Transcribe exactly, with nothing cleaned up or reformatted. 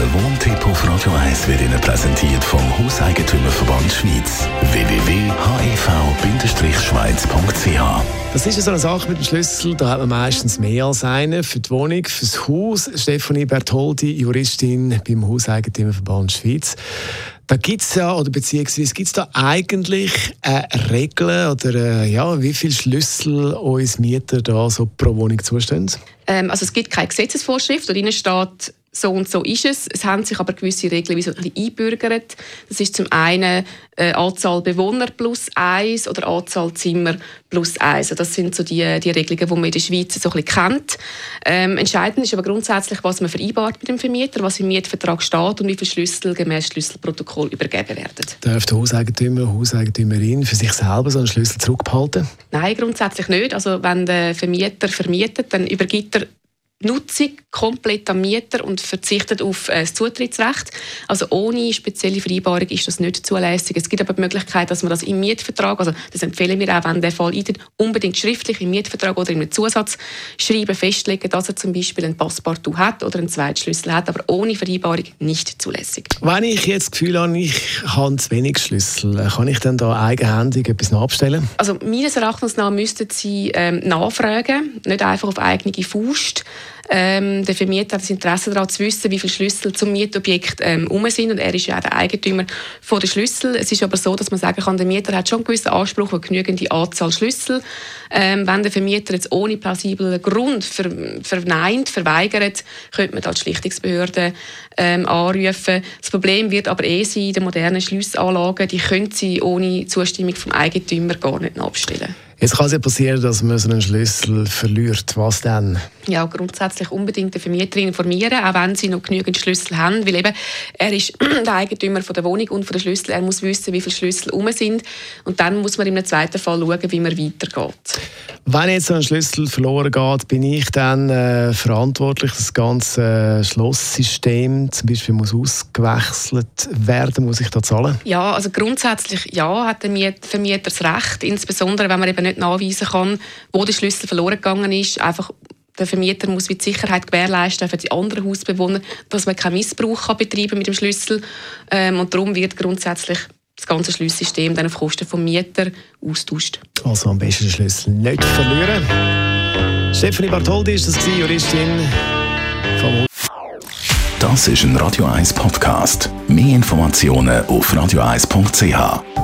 Der Wohntipp auf Radio eins wird Ihnen präsentiert vom Hauseigentümerverband Schweiz. w w w punkt h e v schweiz punkt c h. Das ist ja so eine Sache mit dem Schlüssel, da hat man meistens mehr als einen. Für die Wohnung, für das Haus. Stefanie Bertoldi, Juristin beim Hauseigentümerverband Schweiz. Da gibt es ja, oder beziehungsweise gibt es da eigentlich eine Regel oder äh, ja, wie viele Schlüssel uns Mieter da so pro Wohnung zustehen? Ähm, also es gibt keine Gesetzesvorschrift, wo drin steht, so und so ist es. Es haben sich aber gewisse Regeln wie so ein bisschen eingebürgert. Das ist zum einen äh, Anzahl Bewohner plus eins oder Anzahl Zimmer plus eins. Also das sind so die, die Regelungen, die man in der Schweiz so ein bisschen kennt. Ähm, entscheidend ist aber grundsätzlich, was man vereinbart mit dem Vermieter, was im Mietvertrag steht und wie viele Schlüssel gemäß Schlüsselprotokoll übergeben werden. Darf der Hauseigentümer, Hauseigentümerin für sich selber so einen Schlüssel zurückbehalten? Nein, grundsätzlich nicht. Also wenn der Vermieter vermietet, dann übergibt er Nutzung komplett am Mieter und verzichtet auf äh, das Zutrittsrecht. Also ohne spezielle Vereinbarung ist das nicht zulässig. Es gibt aber die Möglichkeit, dass man das im Mietvertrag, also das empfehlen wir auch, wenn der Fall eintritt, unbedingt schriftlich im Mietvertrag oder in einem Zusatzschreiben festlegen, dass er zum Beispiel ein Passepartout hat oder einen Zweitschlüssel hat, aber ohne Vereinbarung nicht zulässig. Wenn ich jetzt das Gefühl habe, ich habe zu wenig Schlüssel, kann ich dann da eigenhändig etwas nachbestellen? Also meines Erachtens nach müssten Sie ähm, nachfragen, nicht einfach auf eigene Faust. Ähm, der Vermieter hat das Interesse daran zu wissen, wie viele Schlüssel zum Mietobjekt ähm, herum sind und er ist ja auch der Eigentümer von der Schlüssel. Es ist aber so, dass man sagen kann, der Mieter hat schon einen gewissen Anspruch auf eine genügende Anzahl Schlüssel. Ähm, wenn der Vermieter jetzt ohne plausiblen Grund ver verneint, verweigert, könnte man da die Schlichtungsbehörde ähm, anrufen. Das Problem wird aber eh sein, die modernen Schliessanlagen, die können sie ohne Zustimmung vom Eigentümer gar nicht nachbestellen. Jetzt kann es ja passieren, dass man so einen Schlüssel verliert. Was dann? Ja, grundsätzlich unbedingt den Vermieter informieren, auch wenn sie noch genügend Schlüssel haben. Weil eben, er ist der Eigentümer von der Wohnung und von der Schlüssel. Er muss wissen, wie viele Schlüssel herum sind. Und dann muss man in einem zweiten Fall schauen, wie man weitergeht. Wenn jetzt so ein Schlüssel verloren geht, bin ich dann äh, verantwortlich, das ganze äh, Schlosssystem zum Beispiel muss ausgewechselt werden, muss ich da zahlen? Ja, also grundsätzlich ja, hat der Vermieter das Recht, insbesondere wenn man eben nicht nachweisen kann, wo der Schlüssel verloren gegangen ist. Einfach der Vermieter muss die Sicherheit gewährleisten für die anderen Hausbewohner, dass man keinen Missbrauch kann betreiben mit dem Schlüssel. Ähm, und darum wird grundsätzlich das ganze Schlüsselsystem dann auf Kosten des Mieters austauscht. Also am besten den Schlüssel nicht verlieren. Stefanie Bertoldi ist das, Juristin vom Das ist ein Radio eins Podcast. Mehr Informationen auf radio eins punkt c h.